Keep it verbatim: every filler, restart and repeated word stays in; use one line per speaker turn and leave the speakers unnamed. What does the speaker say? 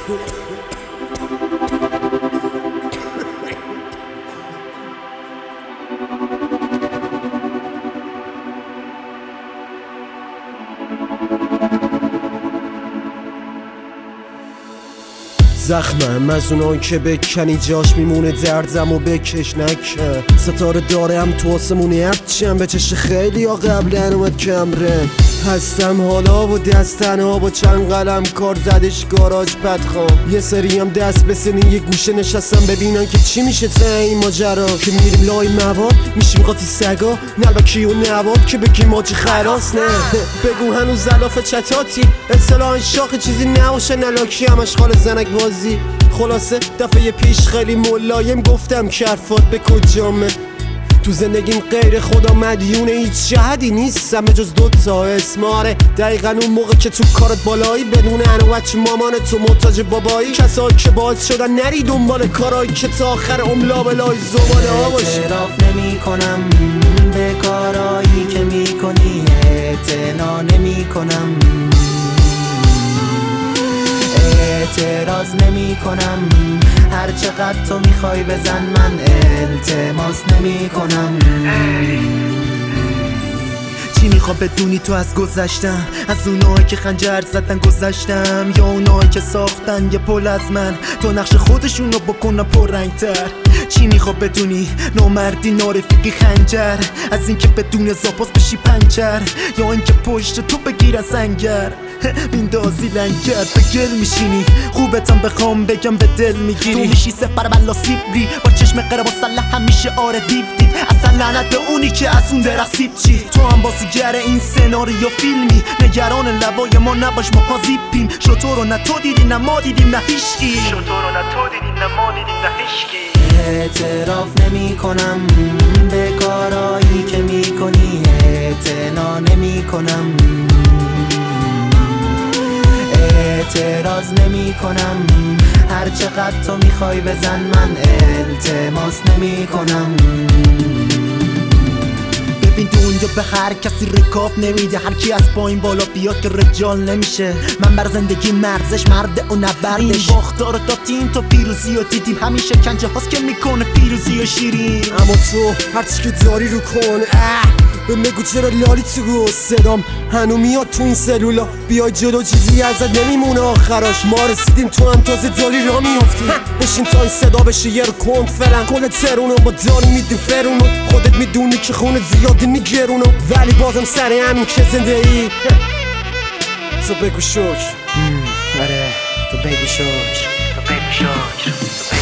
زخمم از اونایی که بکنی جاش میمونه، دردم و بکش نکن. ستاره دارم تو آسمونی هرچم به چشم خیلی ها قبلن اومد کمره. هستم حالا و دستنها با چند قلم کار زدش گاراژ بدخوام. یه سری هم دست به سنی یه گوشه نشستم ببینن که چی میشه تا این ماجرا. که میریم لای مواد میشیم قاطی سگا، نلبکی و نواد که بگیم ماجی خلاص. نه بگو هنوز زلافه چتاتی اصطلاحا شاخ چیزی نباشه نلاکی همش خال زنک بازی. خلاصه دفعه پیش خیلی ملایم گفتم کرفات به کجامه. تو زندگیم غیر خدا مدیون هیچ جهدی نیستم به جز دوتا اسم. آره دقیقا اون موقع که تو کارت بالایی بدون انوچ مامان تو محتاج بابایی. کسایی که باعث شدن نری دنبال کارایی که تا آخر عملا بلای زباله ها باشی.
اعتراف نمی کنم به کارایی که میکنی، اعتنا نمی کنم، اعتراض نمی کنم. هر چقدر تو میخوای بزن من التماس نمی کنم. چی میخوام بدونی تو از گذشتم، از اونایی که خنجر زدن گذشتم، یا اونایی که ساختن یه پل از من تو نقش خودشونو بکنن پررنگتر. چی میخوام بدونی نامردی نارفیقی خنجر، از اینکه بدون زاپاس بشی پنچر، یا اینکه پشت تو بگیرن سنگر بیندازی لنگر به گل میشینی. خوبتم بخوام بگم به دل میگیری. تو میشی سپر بلا سیبری با چشم قره با سله همیشه آره دیو دید. اصلا لعنت به اونی که از اون درخت سیب چی. تو هم بازیگر این سناریو فیلمی، نگران لبای ما نباش ما پازیپیم. شطور رو نه تو دیدی نه ما دیدیم نه هیشکی. شطور رو نه تو دیدی نه ما دیدیم نه هیشکی. اعتراف نمی کنم به کارایی که میکنی، اعتنا نمی کنم، اعتراض نمی کنم. هر چقدر تو میخوای بزن من التماس نمی کنم. ببین دنیا به هر کسی رکاب نمیده، هر کی از پایین بالا بیاد که رجال نمیشه. من بر زندگی مرزش مرده و نبردش. این باختا رو دادیم تو پیروزی رو دیدیم، همیشه کنجه هاست که میکنه پیروزی و شیرین.
اما تو هرچی که داری رو کن. به مگو چرا لالی تو صدام هنو میاد تو این سلولا. بیای جلو چیزی ازت نمیمونه آخراش. ما رسیدیم تو هم تازه داری را میافتی. بشین تا این صدا بشه یه رو کند فلن. کل ترونو با داری میدیم فرونو. خودت میدونی که خونه زیادی میگرونو، ولی بازم سر همین که زنده ای. تو بگو شکر.
آره تو بگو شکر، تو بگو شکر.